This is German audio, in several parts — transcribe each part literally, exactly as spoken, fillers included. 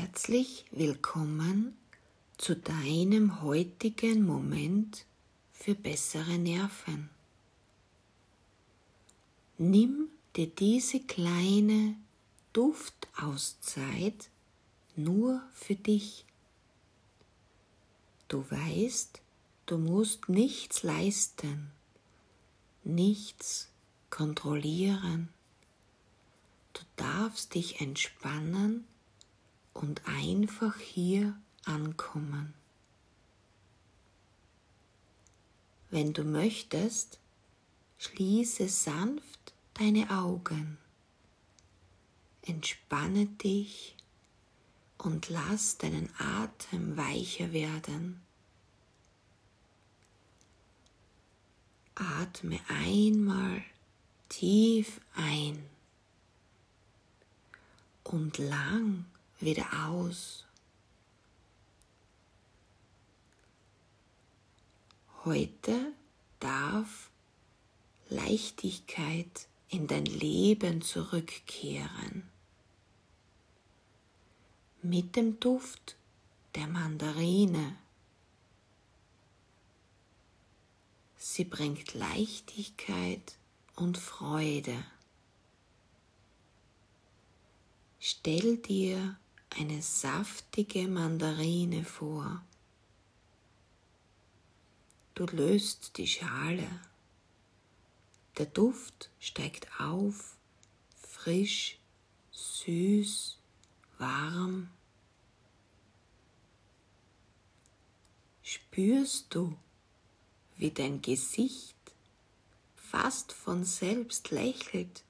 Herzlich willkommen zu deinem heutigen Moment für bessere Nerven. Nimm dir diese kleine Duftauszeit nur für dich. Du weißt, du musst nichts leisten, nichts kontrollieren. Du darfst dich entspannen und einfach hier ankommen. Wenn du möchtest, schließe sanft deine Augen, entspanne dich und lass deinen Atem weicher werden. Atme einmal tief ein und lang wieder aus. Heute darf Leichtigkeit in dein Leben zurückkehren. Mit dem Duft der Mandarine. Sie bringt Leichtigkeit und Freude. Stell dir eine saftige Mandarine vor. Du löst die Schale. Der Duft steigt auf, frisch, süß, warm. Spürst du, wie dein Gesicht fast von selbst lächelt?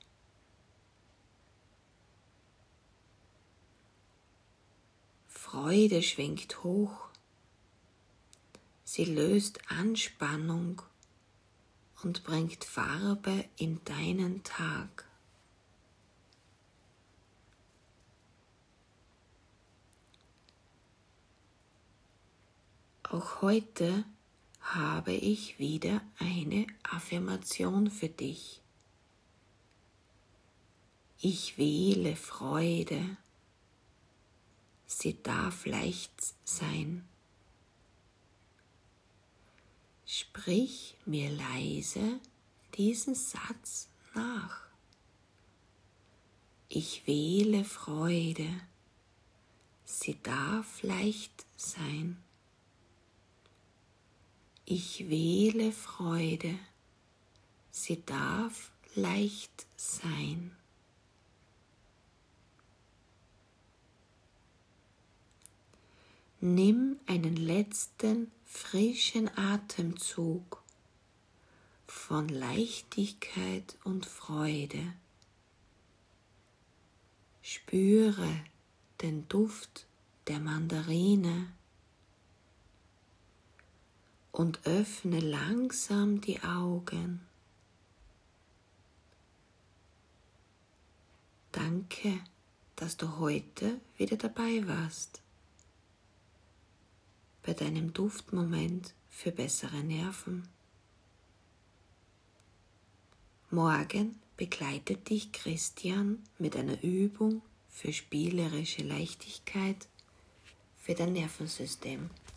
Freude schwingt hoch. Sie löst Anspannung und bringt Farbe in deinen Tag. Auch heute habe ich wieder eine Affirmation für dich. Ich wähle Freude. Sie darf leicht sein. Sprich mir leise diesen Satz nach. Ich wähle Freude. Sie darf leicht sein. Ich wähle Freude. Sie darf leicht sein. Nimm einen letzten frischen Atemzug von Leichtigkeit und Freude. Spüre den Duft der Mandarine und öffne langsam die Augen. Danke, dass du heute wieder dabei warst. Bei deinem Duftmoment für bessere Nerven. Morgen begleitet dich Christian mit einer Übung für spielerische Leichtigkeit für dein Nervensystem.